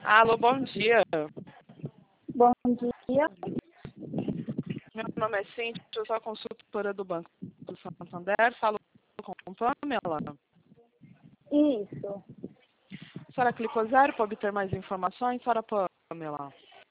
Alô, bom dia. Bom dia. Meu nome é Cíntia, eu sou a consultora do Banco do Santander, falo com Pamela. Isso. A senhora clicou 0 para obter mais informações, senhora Pamela.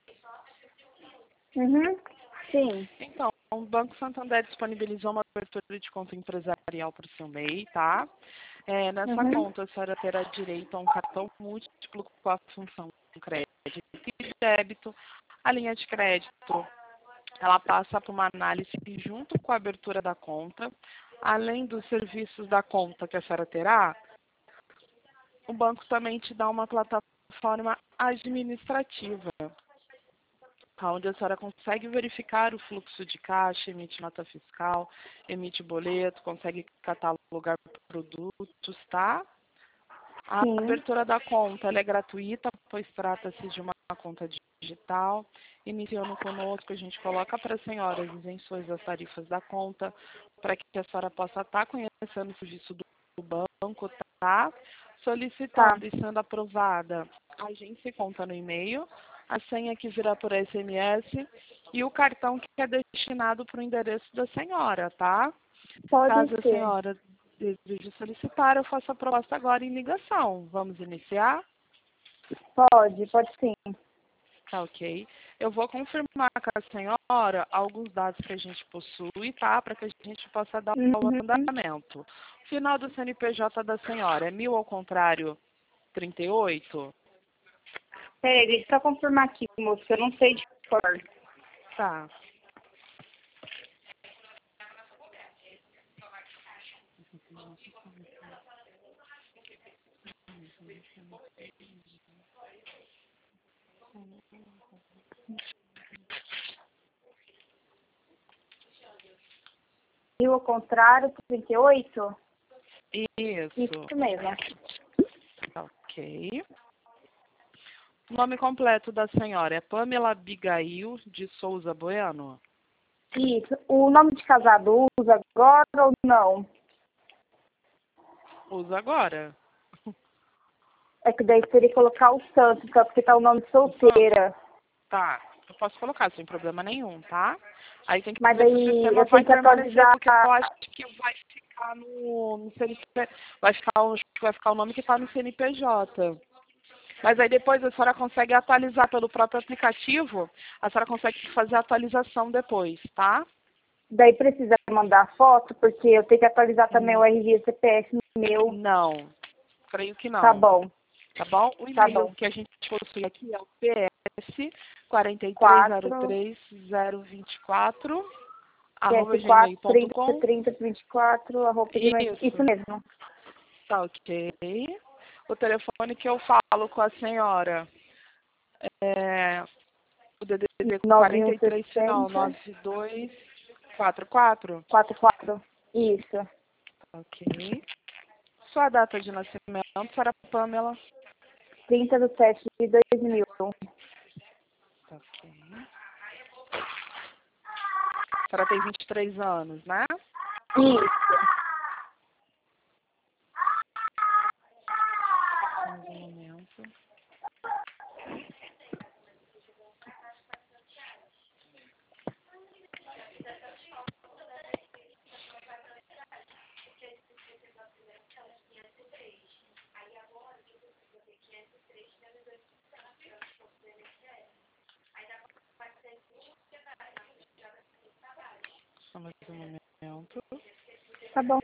Uhum. Sim. Então, o Banco Santander disponibilizou uma abertura de conta empresarial para o seu MEI, tá? Nessa Uhum. conta, a senhora terá direito a um cartão múltiplo com a função crédito e débito. A linha de crédito, ela passa por uma análise junto com a abertura da conta. Além dos serviços da conta que a senhora terá, o banco também te dá uma plataforma administrativa, onde a senhora consegue verificar o fluxo de caixa, emite nota fiscal, emite boleto, consegue catalogar produtos, tá? A Sim. abertura da conta ela é gratuita, pois trata-se de uma conta digital. Iniciando conosco, a gente coloca para a senhora as isenções das tarifas da conta, para que a senhora possa estar conhecendo o serviço do banco, tá? Tá. Solicitando e sendo aprovada, a gente conta no e-mail, a senha que virá por SMS e o cartão que é destinado para o endereço da senhora, tá? Pode Caso a ser. senhora deseje solicitar, eu faço a proposta agora em ligação. Vamos iniciar? Pode sim. Tá, ok. Eu vou confirmar com a senhora alguns dados que a gente possui, tá? Para que a gente possa dar o Uhum. andamento. O final do CNPJ da senhora é 1000 ao contrário 38? Peraí, deixa eu só confirmar aqui, moço, que eu não sei de cor. Tá. E ao contrário, 38? Isso. Isso mesmo. Tá, ok. O nome completo da senhora é Pamela Abigail de Souza Bueno? Isso. O nome de casado usa agora ou não? Usa agora. É que daí teria que colocar o santo, só porque tá o nome de Então, solteira. tá, eu posso colocar sem problema nenhum, tá? Aí tem que Mas ver se o daí sistema eu vai tenho que permanecer, atualizar. porque eu acho que vai ficar no CNP, acho que vai ficar o nome que está no CNPJ. Mas aí depois a senhora consegue atualizar pelo próprio aplicativo, a senhora consegue fazer a atualização depois, tá? Daí precisa mandar foto, porque eu tenho que atualizar também o Hum, RG CPF meu. Não, creio que Tá não. bom, Tá bom? O tá e-mail bom. que a gente possui aqui é o PS 4, 4303024 arroba PS4, 30, gmail.com. 30, 24, arroba gmail. Isso Isso, mesmo. tá ok. O telefone que eu falo com a senhora é o DDD 43 final 9160, 9244. 44. Isso. Ok. Sua data de nascimento, Sara Pamela. 30/7/2000. Tá ok. A senhora tem 23 anos, né? Isso. Mais um momento. Só mais um momento. Tá bom.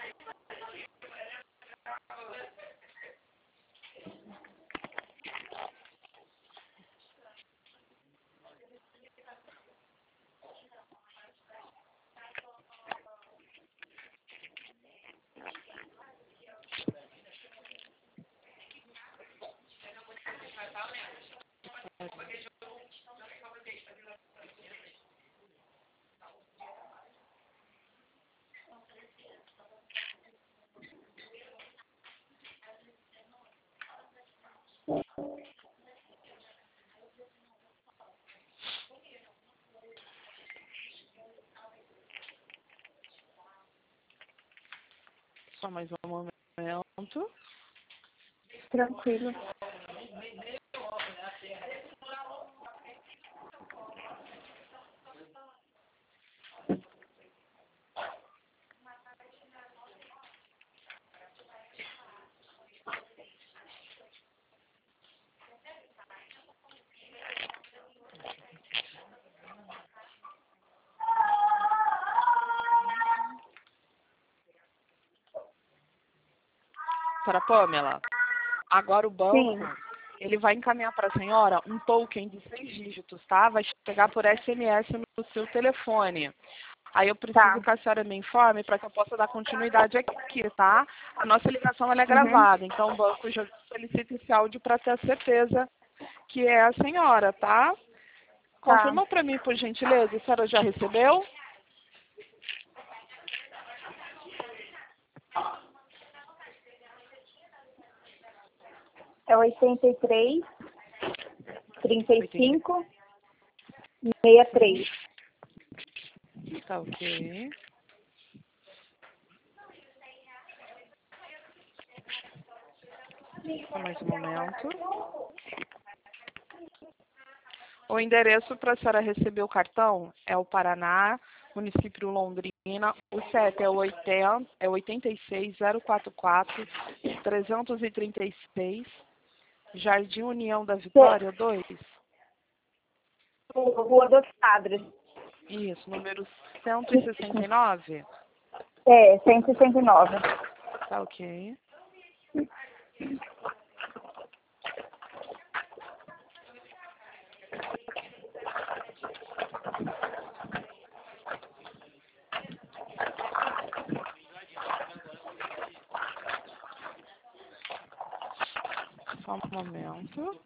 Só mais um momento. Tranquilo. senhora Pamela? Agora o banco, Sim. ele vai encaminhar para a senhora um token de 6 dígitos, tá? Vai chegar por SMS no seu telefone. Aí eu preciso Tá. que a senhora me informe para que eu possa dar continuidade aqui, tá? A nossa ligação ela é Uhum. gravada, então o banco já solicita esse áudio para ter a certeza que é a senhora, tá? Tá. Confirma para mim, por gentileza, a senhora já recebeu? É 83, 80. 35, 63. Tá ok. Só mais um momento. O endereço para a senhora receber o cartão é o Paraná, município Londrina. O CEP é 86044 336, Jardim União da Vitória 2. Rua dos Padres. Isso, número 169. É, 169. Tá ok. Só um momento.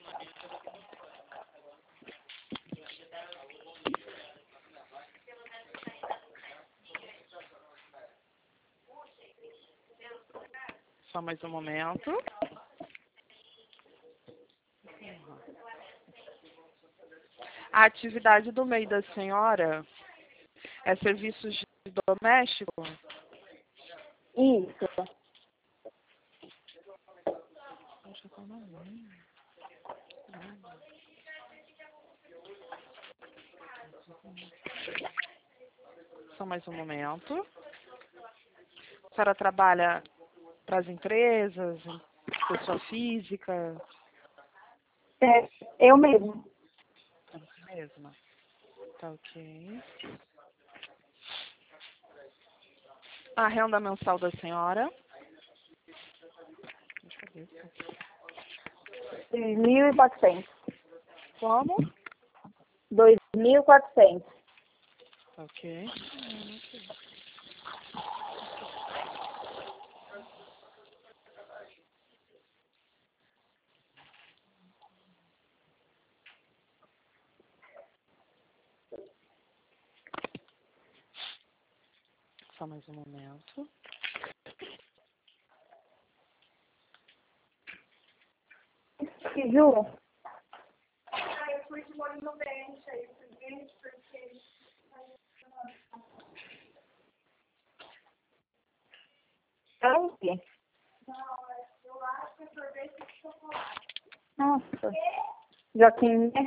Só mais um momento. A atividade do MEI da senhora é serviços de doméstico? Isso. Só mais um momento. A senhora trabalha para as empresas, pessoa física? É, eu mesmo. É você mesma. Tá ok. A renda mensal da senhora? Deixa eu ver. 2.400. Como? 2.400. Tá ok. Só mais um momento. Ju, onde? Nossa. Joaquim, né?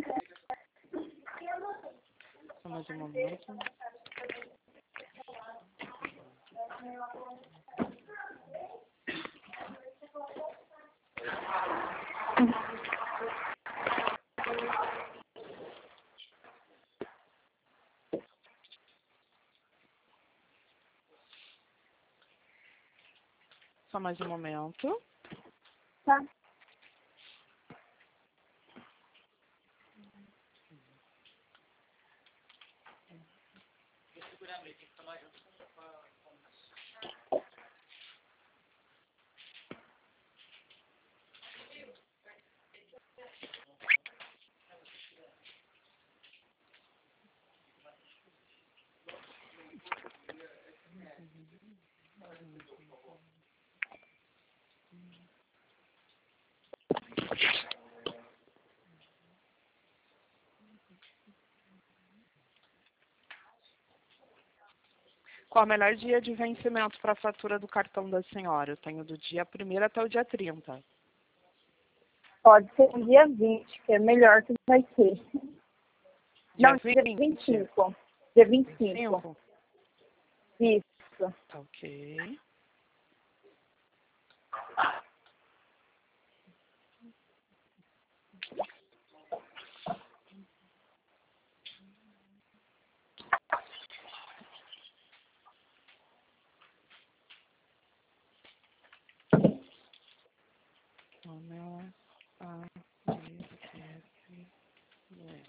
Só mais um momento. Só mais um momento. Tá. Qual o melhor dia de vencimento para a fatura do cartão da senhora? Eu tenho do dia 1º até o dia 30. Pode ser no dia 20, que é melhor que vai ser. Dia Não, dia 20? 25. Dia 25. 5? Isso. Tá ok. Pamela A, B, S, L.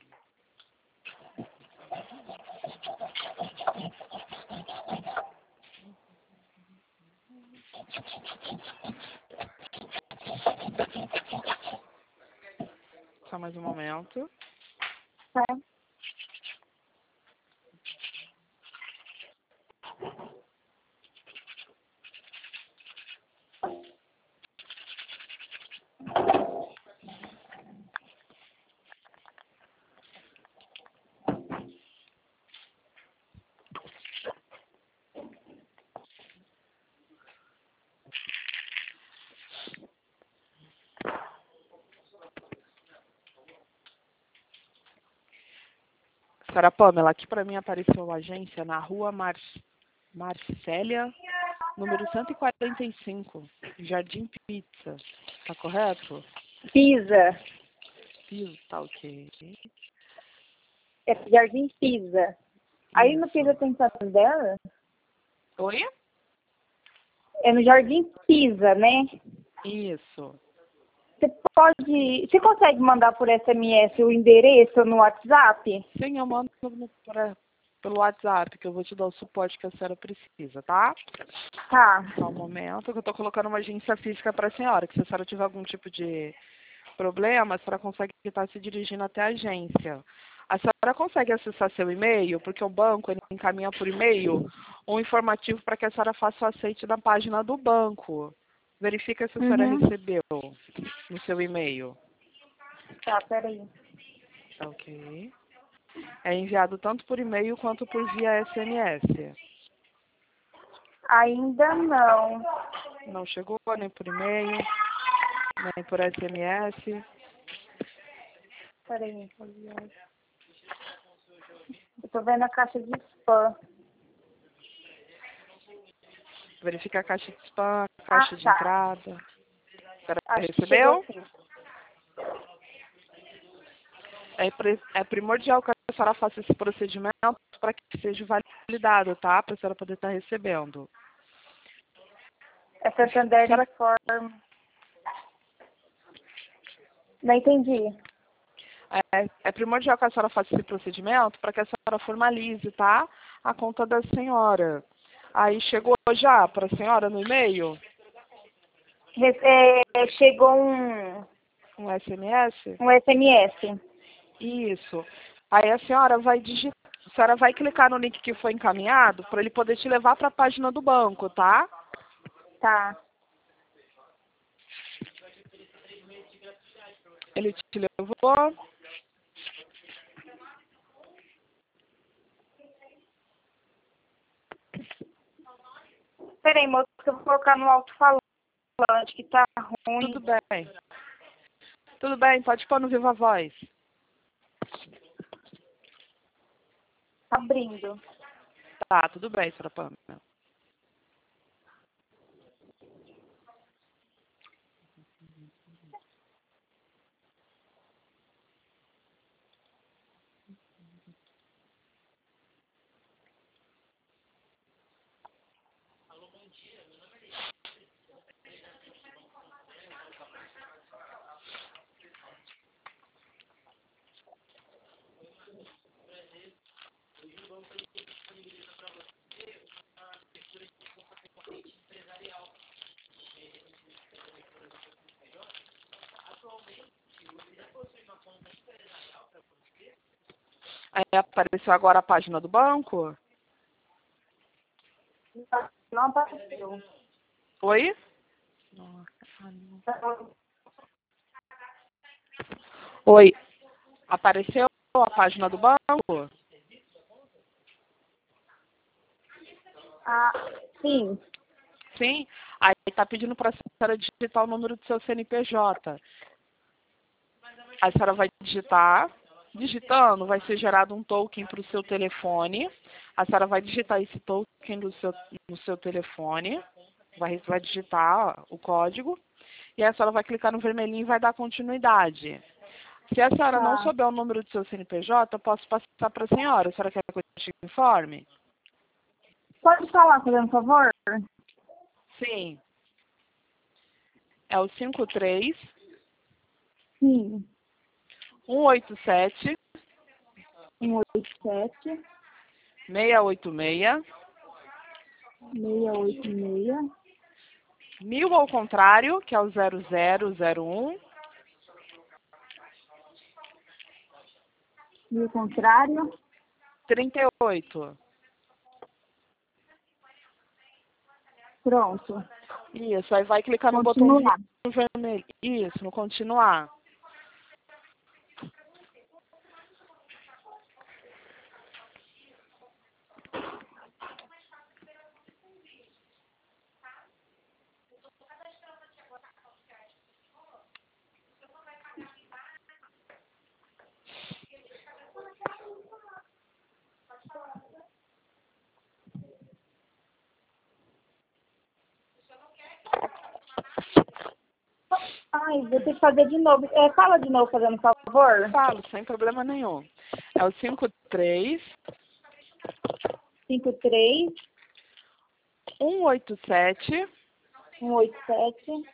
Só mais um momento. Tá. Senhora Pamela, aqui para mim apareceu a agência na rua Marcélia, número 145, Jardim Pizza. Tá correto? Pisa. Pisa, tá ok. É Jardim Pisa. Aí no Isso. Pisa tem Santander? Oi? É no Jardim Pisa, né? Isso. Você consegue mandar por SMS o endereço no WhatsApp? Sim, eu mando pelo WhatsApp, que eu vou te dar o suporte que a senhora precisa, tá? Tá. Só um momento, que eu tô colocando uma agência física para a senhora, que se a senhora tiver algum tipo de problema, a senhora consegue estar se dirigindo até a agência. A senhora consegue acessar seu e-mail, porque o banco ele encaminha por e-mail um informativo para que a senhora faça o aceite da página do banco. Verifica se a senhora Uhum. recebeu no seu e-mail. Tá, peraí. Ok. É enviado tanto por e-mail quanto por via SMS. Ainda não. Não chegou nem por e-mail, nem por SMS. Peraí. Eu tô vendo a caixa de spam. Verifica a caixa de spam, a Ah, caixa de tá. entrada. A senhora Acho que chegou recebeu? sim. É primordial que a senhora faça esse procedimento para que seja validado, tá? Para a senhora poder estar recebendo. É Santander Senhora, Inform. Não entendi. é primordial que a senhora faça esse procedimento para que a senhora formalize, tá? A conta da senhora. Aí chegou já para a senhora no e-mail Chegou um SMS? um SMS. Isso. Aí a senhora vai digitar, a senhora vai clicar no link que foi encaminhado para ele poder te levar para a página do banco, tá? Tá. Ele te levou. Peraí, moço, que eu vou colocar no alto-falante que tá Tudo ruim. bem. Tudo bem, pode pôr no Viva Voz. Abrindo. Tá, tudo bem, senhora Pamela. Aí apareceu agora a página do banco. Não apareceu. Oi? Oi. Apareceu a página do banco? Ah, sim. Sim. Aí está pedindo para a senhora digitar o número do seu CNPJ. A senhora vai digitar. Digitando, vai ser gerado um token para o seu telefone. A senhora vai digitar esse token no seu telefone. Vai digitar o código. E a senhora vai clicar no vermelhinho e vai dar continuidade. Se a senhora não Tá. souber o número do seu CNPJ, eu posso passar para a senhora. A senhora quer que eu te informe? Pode falar, fazendo favor? Sim. É o 53 Sim. 187 187 686 686 1000 ao contrário, que é o 0001 e o contrário. 38. Pronto. Isso, aí vai clicar no botãozinho Continuar. vermelho. Isso, no continuar. Ai, vou ter que fazer de novo. Fala de novo, fazendo favor. Falo, sem problema nenhum. É o 53 53 187 187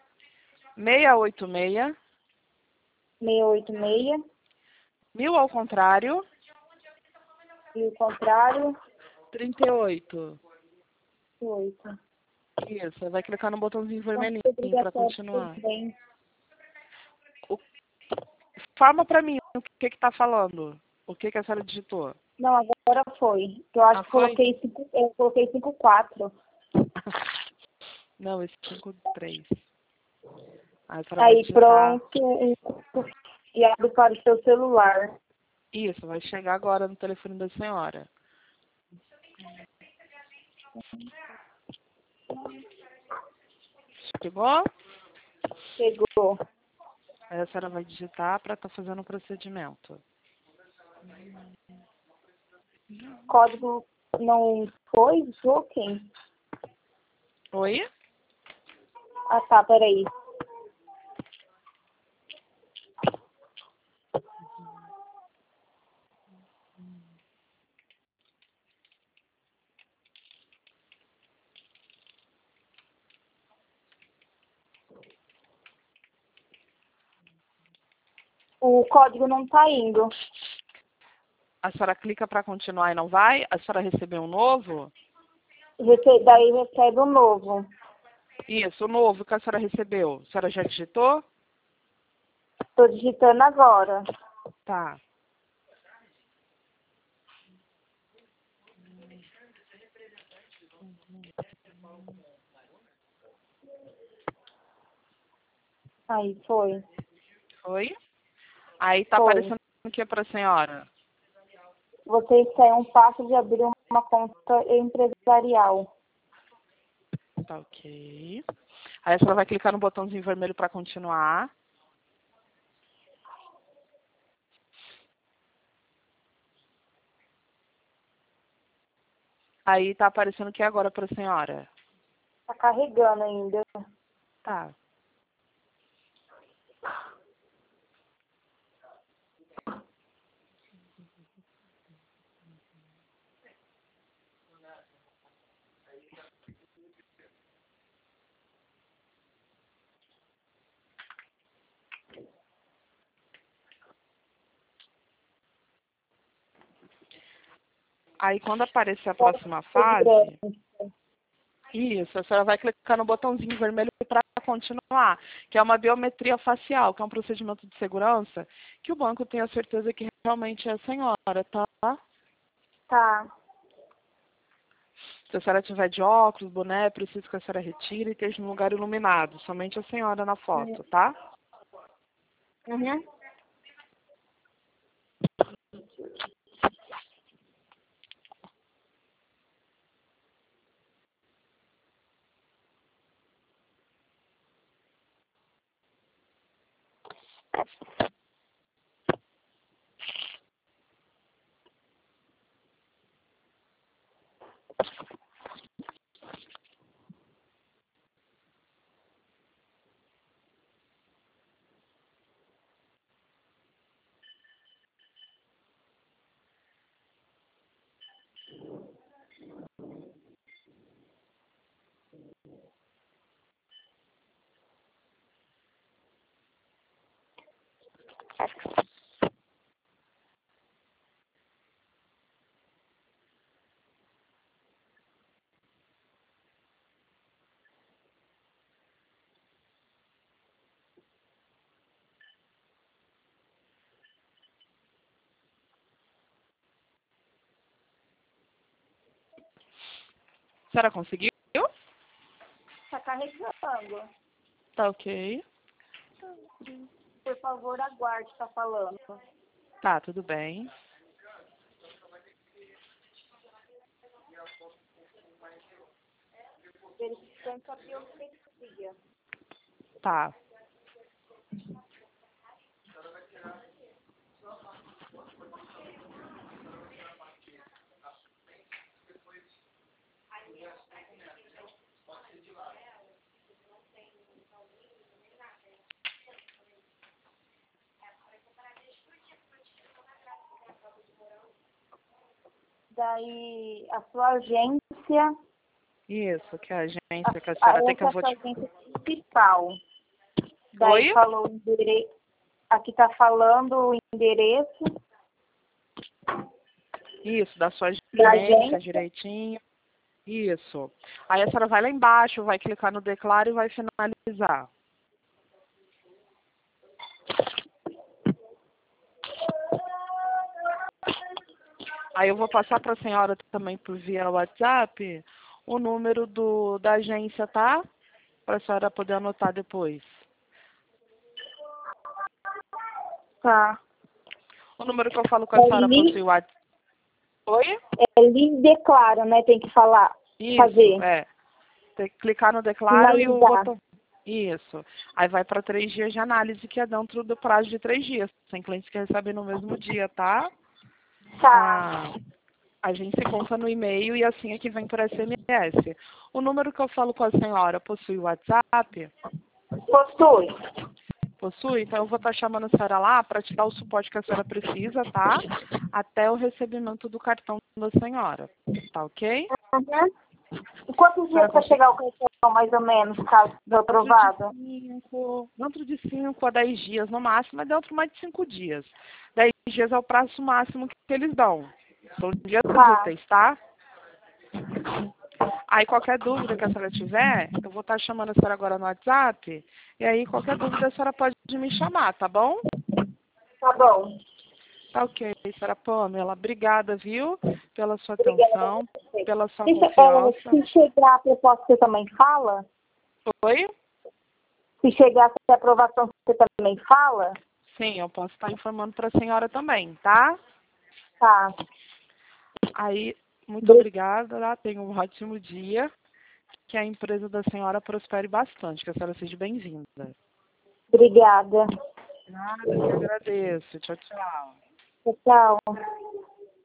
686 686 1000 ao contrário, e o contrário. 38. 8. Isso, aí vai clicar no botãozinho vermelhinho para Obrigatório continuar. também. Fala pra mim o que que tá falando. O que que a senhora digitou? Não, agora foi. Eu acho que Foi? eu coloquei 54. Não, esse 53. Aí a senhora vai Aí, digitar. pronto. Enviado para o seu celular. Isso, vai chegar agora no telefone da senhora. Chegou? Chegou. Aí a senhora vai digitar para estar fazendo o procedimento. Código não foi? Joaquim? Oi? Ah, tá, peraí. O código não tá indo. A senhora clica para continuar e não vai? A senhora recebeu um novo? Daí recebe o novo. Isso, o novo que a senhora recebeu. A senhora já digitou? Tô digitando agora. Tá. Aí, foi. Oi? Aí tá Foi. aparecendo o que para a senhora? Você está em um passo de abrir uma conta empresarial. Tá ok. Aí a senhora vai clicar no botãozinho vermelho para continuar. Aí tá aparecendo o que agora para a senhora? Tá carregando ainda. Tá. Aí quando aparecer a próxima fase, isso, a senhora vai clicar no botãozinho vermelho para continuar, que é uma biometria facial, que é um procedimento de segurança que o banco tem a certeza que realmente é a senhora, tá? Tá. Se a senhora tiver de óculos, boné, é preciso que a senhora retire e esteja num lugar iluminado, somente a senhora na foto, tá? Uhum. A senhora conseguiu? Está carregando. Tá ok. Por favor, aguarde, está falando. Tá, tudo bem. Verificando a biopsia. Tá. Daí, a sua agência... Isso, que é a agência que a senhora tem que eu vou te... agência fiscal. Daí Oi? falou o endereço. Aqui está falando o endereço. Isso, da sua Da agência agência. direitinho. Isso. Aí a senhora vai lá embaixo, vai clicar no declaro e vai finalizar. Aí eu vou passar para a senhora também por via WhatsApp o número da agência, tá? Para a senhora poder anotar depois. Tá. O número que eu falo com a senhora possui o WhatsApp. Oi? É livre declaro, né? Tem que falar. Isso, fazer. é. Tem que clicar no declaro e o Finalizar. botão. Isso. Aí vai para 3 dias de análise, que é dentro do prazo de 3 dias. Tem clientes que recebem no mesmo dia, tá? Tá. A gente se conta no e-mail e assim é que vem por SMS. O número que eu falo com a senhora possui o WhatsApp? Possui. Possui? Então eu vou estar chamando a senhora lá para te dar o suporte que a senhora precisa, tá? Até o recebimento do cartão da senhora. Tá ok? Uhum. E quantos dias para chegar o cartão, mais ou menos, caso seja aprovado? Dentro de 5 a 10 dias no máximo, mas dentro mais de 5 dias. 10 dias é o prazo máximo que eles dão. São dias úteis, tá? Aí qualquer dúvida que a senhora tiver, eu vou estar chamando a senhora agora no WhatsApp, e aí qualquer dúvida a senhora pode me chamar, tá bom? Tá bom. Tá ok, senhora Pamela. Obrigada, viu? Pela sua Obrigada. atenção, pela sua Se confiança. chegar a proposta, você também fala? Oi? Se chegar a aprovação, você também fala? Sim, eu posso estar informando para a senhora também, tá? Tá. Aí, muito obrigada, tá? Tenha um ótimo dia. Que a empresa da senhora prospere bastante, que a senhora seja bem-vinda. Obrigada. Nada, eu que agradeço. Tchau, tchau. Tchau.